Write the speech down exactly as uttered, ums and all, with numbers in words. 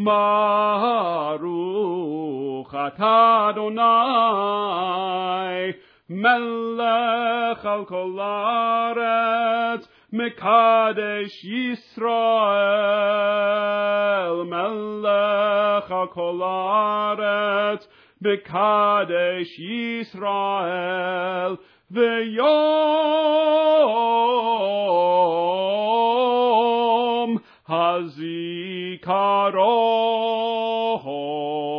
Baruch atah Adonai, Melech al kol haaretz, Mekadesh Yisrael, Melech al kol haaretz, Mekadesh Yisrael, V'yom hazikaron.